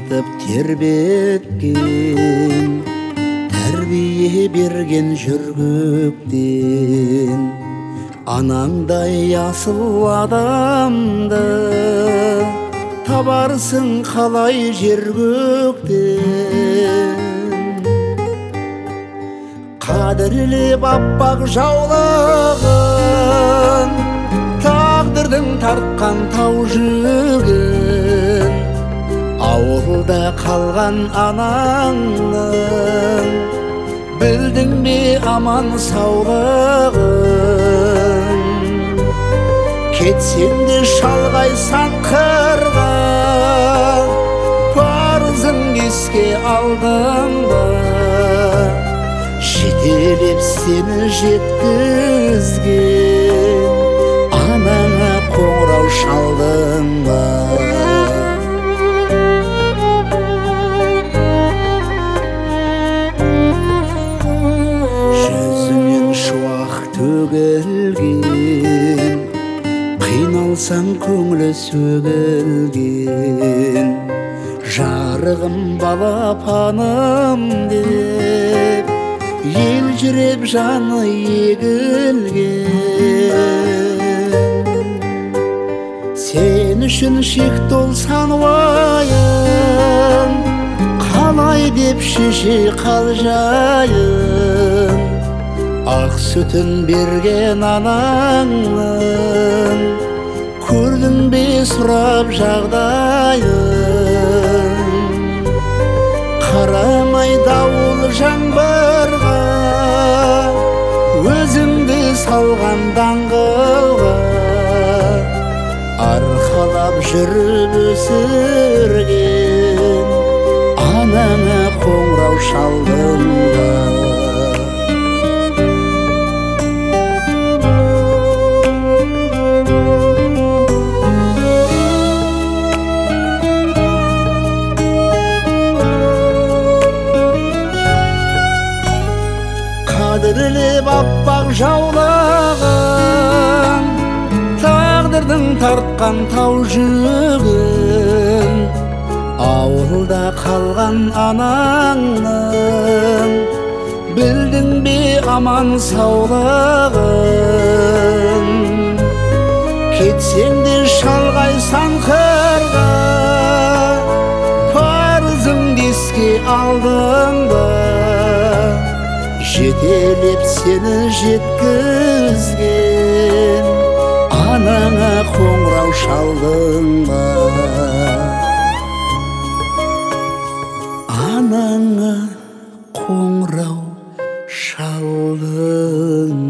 тартып тербеткен, тәрбие берген жүргектен. Анаңдай асыл адамды табарсың қалай жер көктен. Қадірлеп аппақ жаулығын, тағдырдың тартқан тау жүгін. Ауылда қалған анаңның, білдің бе аман саулығын. Кетсең де шалғайсан қырға, парызың еске алдың ба? Жетелеп сені жеткізген, анаңа қоңырау шалдың ба? Жүзіңнен шуақ төгілген, қиналсаң көңілі сөгілген. Жарығым балапаным деп елжіреп жаны егілген. Сен үшін шек толсан уайым, қалай деп шеше қал жайын. Ақ сүтін берген анаңның, көрдің бе сұрап жағдайын. Қарамай дауыл жаңбырға, өзіңді салған даңғылға. Арқалап жүріп өсірген, анаңа қоңырау шалдың ба? Қадірлеп аппақ жаулығын, тағдырдың тартқан тау жүгін. Ауылда қалған анаңның, білдің бе аман саулығын. Кетсең де шалғайсан қырға, парызыңды еске алдың ба? Жетелеп сені жеткізген, анаңа қоңырау шалдың ба? Анаңа қоңырау шалдың